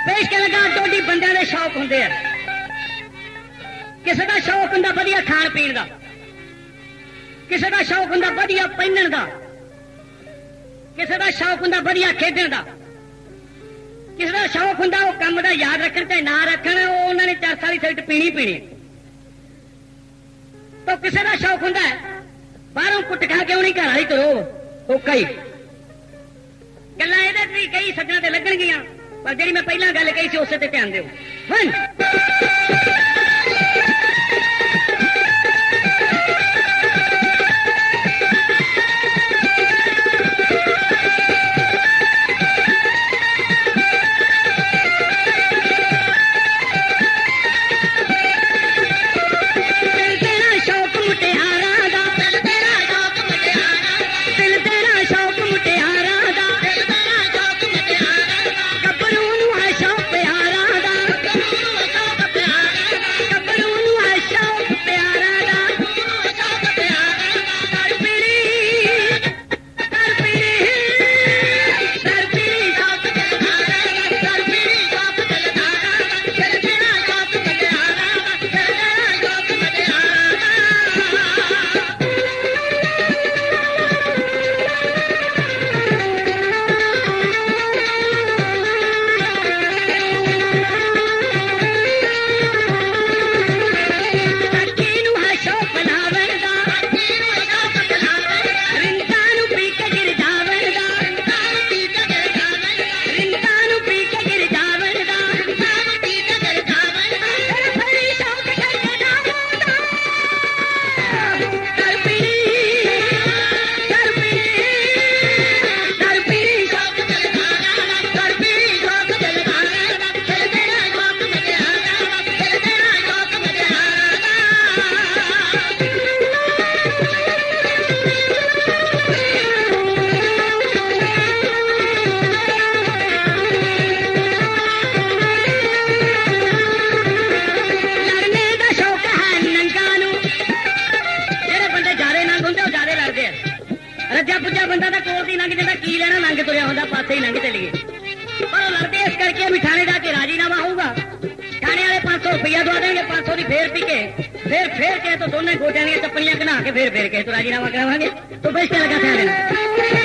पेश के लगा डोडी बंदे दे शौक हुंदे आ किसी का शौक हुंदा वधिया खाण पीण दा किसी का शौक हुंदा वधिया पहनण दा किसी का शौक हुंदा वधिया खेडण दा किसी का शौक हुंदा वो काम दा याद रखण ते ना रखण उन्होंने चरस वाली सिगरट पीनी पीनी तो किसी का शौक हुंदा बाहरों कुट खा के उन्हीं घर वाली करो तो कई गल्लां इहदे च भी कई सज्जणां ते लगणगीआं पर जिहड़ी मैं पहलां गल कही सी उसे ते ध्यान दिओ फिर के तो दोनों गोटियां चप्पलियां कना के फिर के तो राजीनामा करावांगे तो बेश क्या लगा था